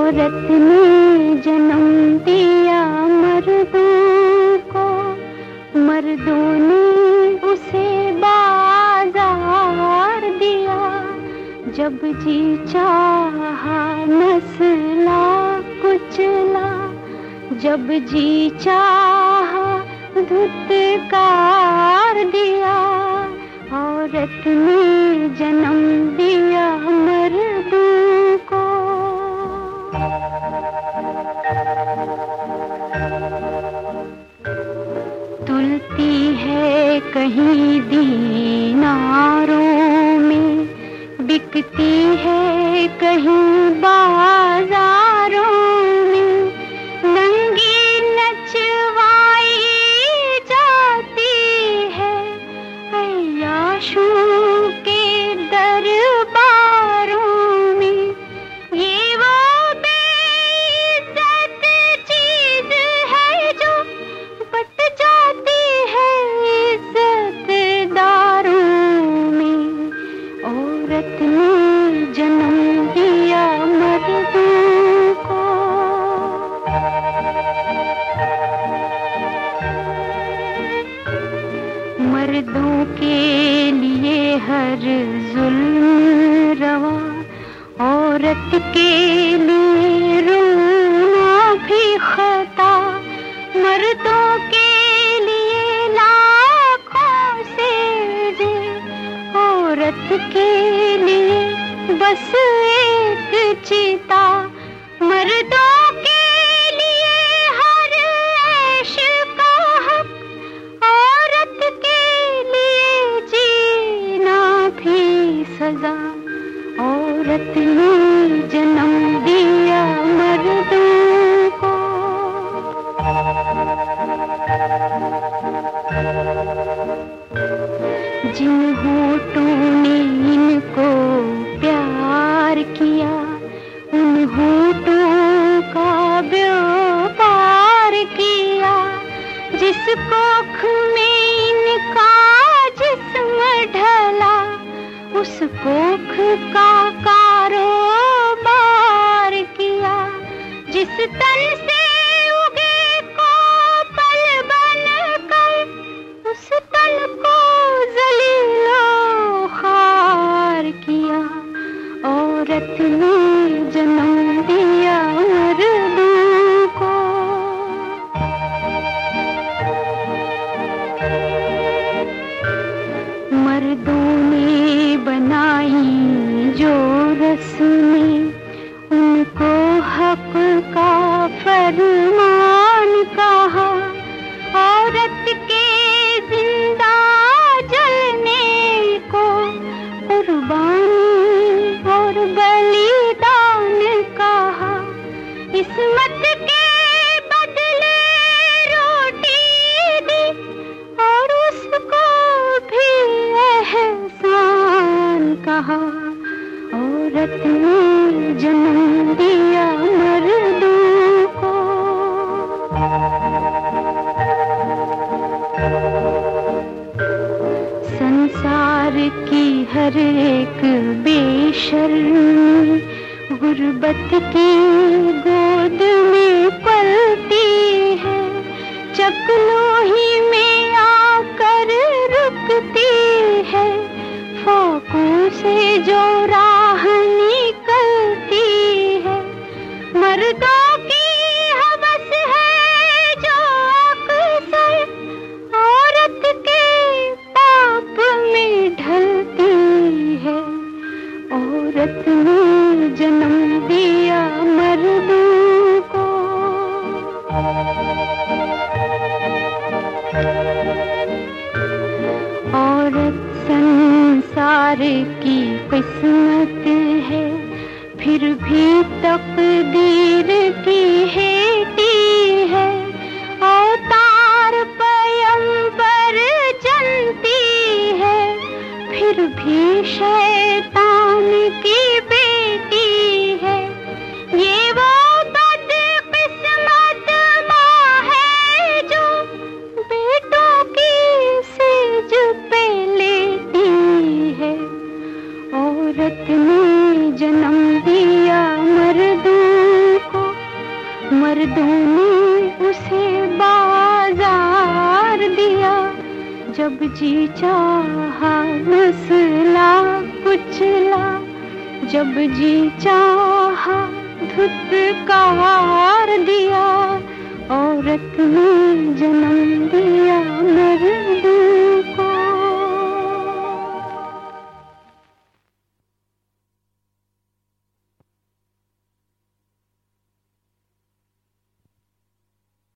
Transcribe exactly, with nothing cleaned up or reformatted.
औरत ने जन्म दिया मर्दों को, मर्दों ने उसे बाजार दिया। जब जी चाहा नस्ला कुचला, जब जी चाहा धुतकार दिया। औरत ने जन्म दिया मर्दों को। तुलती है कहीं दीनारों में, बिकती है कहीं बाजारों में। नंगी नचवाई जाती है अय्याशों के दरबारों में। ये वो बेइज्जत चीज है जो बट जाती है इज्जतदारों में। औरत ने जन्म दिया मर्दों को। मर्दों के लिए हर जुल्म रवा, औरत के लिए रोना भी खता। मर्दों के लिए लाखों से जे, औरत के लिए बस एक चिता। मर्दों के लिए हर ऐश का हक, औरत के लिए जीना भी सजा। औरत ने जन्म दिया मर्दों को। जिन होठों ने इनको प्यार किया, उन होठों का व्यापार किया। जिस कोख में इनका जिस्म ढला, उस कोख का कारोबार किया। जिस तन से उगे को पल बनकर, उस तन को जलीलो खार किया। औरत ने जन्म दिया मर्दों को। मर्दों ने बनाई जो रस्में, उनको हक का फरमान कहा। औरत के जिंदा जलने को कुर्बानी और बलिदान कहा। इस्मत के बदले रोटी दी, और उसको भी एहसान कहा। औरत ने जन्म दिया मर्दों को। संसार की हर एक बेशर्मी गुर्बत की गोद में पलती है। चकलोही में आकर रुकती है, फाकों से जो राह निकलती है। मर्दों की हवस है जो अक्सर औरत के पाप में ढलती है। औरत ने जन्म दिया मर्दों को। औरत संसार की किस्मत है, फिर भी तकदीर की हेटी है। अवतार पैगंबर जनती है, फिर भी शैतान की बेटी है। ये वो बदकिस्मत माँ है जो बेटों की सेज पे लेती है। औरत ने जन्म दिया मर्दों जी चाहा नस्ला कुचला, जब जी चाहा धुतकार दिया, औरत ने जन्म दिया।